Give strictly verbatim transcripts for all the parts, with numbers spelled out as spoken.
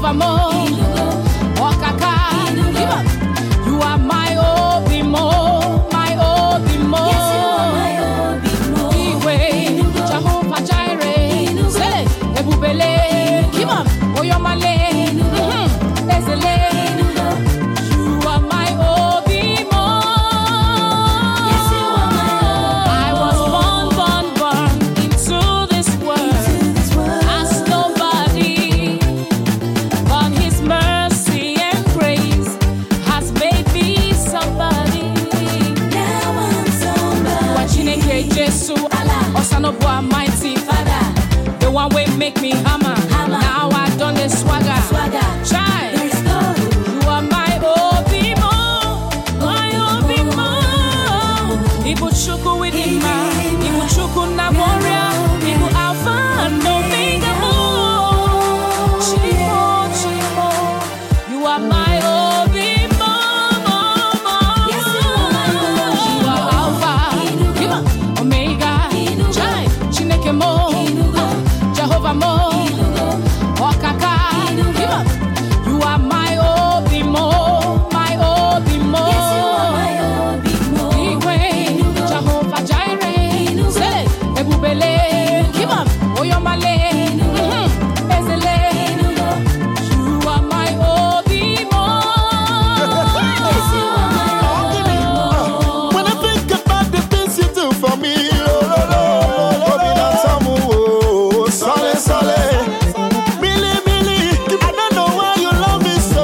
Jehovah Mo, Wakaka, you are my Obimo, my Obimo. Yes, you are my Obimo. Iwe, Jehovah Jireh, Sele, Ebubele, give up, Oyomale, Ezele. You are my Obimo. Yes, you are my Obimo. I was born, born, born into this world as nobody, but His mercy and grace has made me somebody. Now I'm somebody. Watching a Jesus, Osanobo, mighty Father, the one way make me hammer. Hammer. Now I done the swagger. Swagger. Child, Let's go. you are my Obimo, my Obimo. Ibu chuku with hima, Ibu chuku na warrior, Ibu Alpha and Omega. Oh, Chimo, Chimo, you are my Obimo. Yes, you are my Obimo. You are Alpha, Ibu Omega, Chai, Chineke Mo, Jehovah Mo, Okaka, Ibu. You are my Obimo, my Obimo. Yes, you are my Obimo. Iwe, Jehovah Jireh, Sele, Ebubele, give up, Oyomale, Ezele. You are my Obimo. Yes, you are my Obimo. When I think about the things you do for me, oh, oh, oh, oh, oh, oh, sole, sole. Milli, milli, I don't know why you love me so.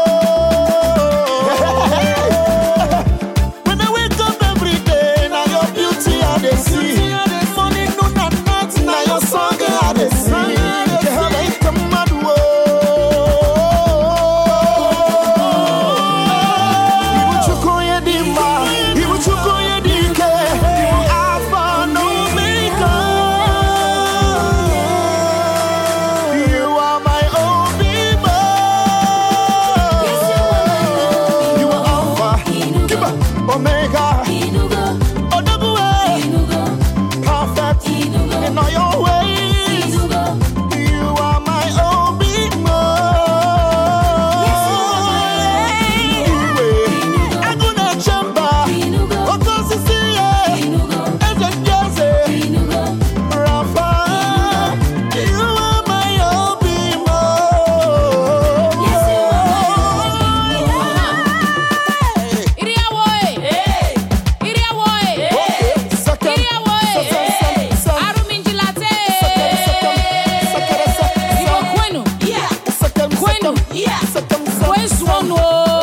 When I wake up every day, now your beauty I dey see. Morning, noon, and night, now your song I dey sing. Jehovah, you come out, whoa. Ibu chukoye dimba, Ibu chukoye dike, Ibu Alpha and Omega. You are my Obimo. Yes, you are my You are Alpha, Kiba, Omega, Inugo, Odogwe, Inugo, perfect in all your ways. Inugo. You are my Obimo. Yes, you are my Iwe, Aguna Chamba, Inugo, Okosisiye, Inugo, Eze Jose, Inugo. Rafa. You are my Obimo. Yes, you are my Iriawoe, Iriawoe, Second, Iriawoe, second, second, Aruminjilate, second, second, Ibo Kwenu, Yeah, second, Kwenu, yeah. second, second. Kweswonu,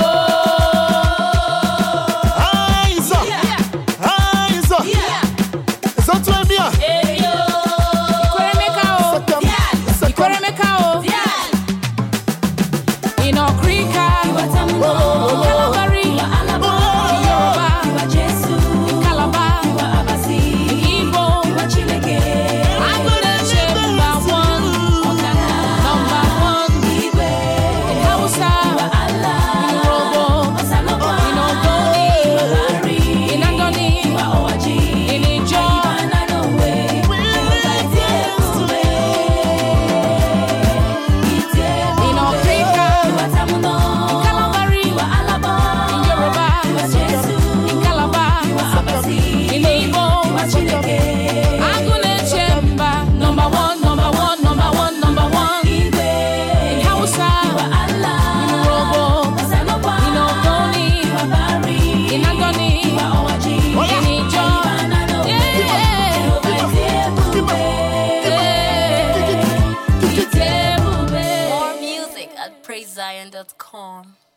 Eyes up, eyes up. Yeah. Is that what I'm Hey, yo. Ikoremeka o, Second, Yeah. second. Ikoremeka o, Yeah. Inokrika, Watamuno. Kalabari, Alaba. Yoruba, Iwa Jesu. Calabar, Iwa Abasi. Igbo, Iwa Chineke. Agụnache number one, number one, Igwe. Hausa, Iwa Allah. Yoruba, Osalokwa. Inogoni, Iwa Bari. Inandoni, Iwa Owaji. Inijo, Iwa Nanowe. Jehovah Itiebube. Itiebube. Inokrika, Watamuno. Kalabari, Iwa Alaba. Yoruba, Iwa Jesu. Calabar, Iwa Abasi. Igbo, Iwa Chineke. Agụnache mba, number one, number one, number one, number one, Igwe. Hausa, Iwa Allah. Yoruba, Osalokwa. Inogoni, Iwa Bari. Iwa Inandoni, Owaji. Inijo, Iwa Nanowe. yeah. Jehovah Itiebube. Itiebube. More music at praise zion dot com.